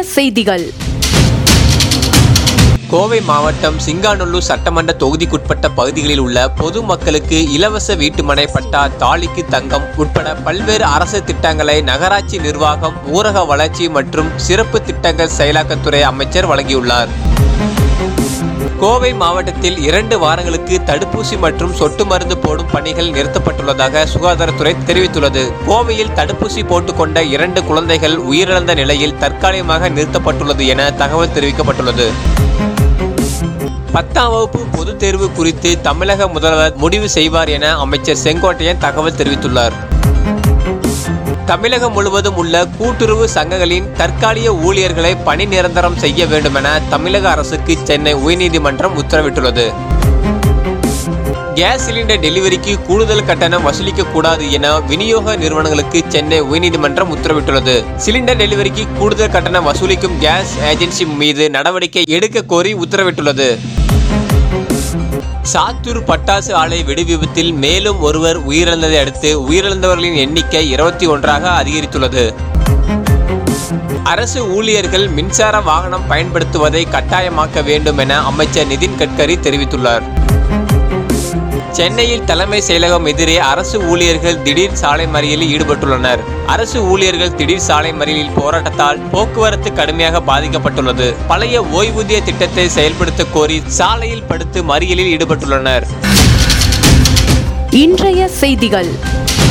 செய்திகள். கோவை மாவட்டம் சிங்காநல்லூர் சட்டமன்ற தொகுதிக்குட்பட்ட பகுதிகளில் உள்ள பொதுமக்களுக்கு இலவச வீட்டுமனை பட்டா, தாலிக்கு தங்கம் உட்பட பல்வேறு அரசு திட்டங்களை நகராட்சி நிர்வாகம், ஊரக வளர்ச்சி மற்றும் சிறப்பு திட்டங்கள் செயலாக்கத்துறை அமைச்சர் வழங்கியுள்ளார். கோவை மாவட்டத்தில் 2 வாரங்களுக்கு தடுப்பூசி மற்றும் சொட்டு மருந்து போடும் பணிகள் நிறுத்தப்பட்டுள்ளதாக சுகாதாரத்துறை தெரிவித்துள்ளது. கோவையில் தடுப்பூசி போட்டுக்கொண்ட 2 குழந்தைகள் உயிரிழந்த நிலையில் தற்காலிகமாக நிறுத்தப்பட்டுள்ளது என தகவல் தெரிவிக்கப்பட்டுள்ளது. 10ஆம் வகுப்பு பொதுத் தேர்வு குறித்து தமிழக முதல்வர் முடிவு செய்வார் என அமைச்சர் செங்கோட்டையன் தகவல் தெரிவித்துள்ளார். தமிழகம் முழுவதும் உள்ள கூட்டுறவு சங்கங்களின் தற்காலிக ஊழியர்களை பணி நிரந்தரம் செய்ய வேண்டும் என தமிழக அரசுக்கு சென்னை உயர்நீதிமன்றம் உத்தரவிட்டுள்ளது. கேஸ் சிலிண்டர் டெலிவரிக்கு கூடுதல் கட்டணம் வசூலிக்க கூடாது என விநியோக நிறுவனங்களுக்கு சென்னை உயர்நீதிமன்றம் உத்தரவிட்டுள்ளது. சிலிண்டர் டெலிவரிக்கு கூடுதல் கட்டணம் வசூலிக்கும் கேஸ் ஏஜென்சி மீது நடவடிக்கை எடுக்க கோரி உத்தரவிட்டுள்ளது. சாத்தூர் பட்டாசு ஆலை வெடிவிபத்தில் மேலும் ஒருவர் உயிரிழந்ததை அடுத்து உயிரிழந்தவர்களின் எண்ணிக்கை 21ஆக அதிகரித்துள்ளது. அரசு ஊழியர்கள் மின்சார வாகனம் பயன்படுத்துவதை கட்டாயமாக்க வேண்டும் என அமைச்சர் நிதின் கட்கரி தெரிவித்துள்ளார். சென்னையில் தலைமை செயலகம் எதிரே அரசு ஊழியர்கள் திடீர் சாலை மறியலில் ஈடுபட்டுள்ளனர். அரசு ஊழியர்கள் திடீர் சாலை மறியலில் போராட்டத்தால் போக்குவரத்து கடுமையாக பாதிக்கப்பட்டுள்ளது. பழைய ஓய்வூதிய திட்டத்தை செயல்படுத்த கோரி சாலையில் படுத்து மறியலில் ஈடுபட்டுள்ளனர். இன்றைய செய்திகள்.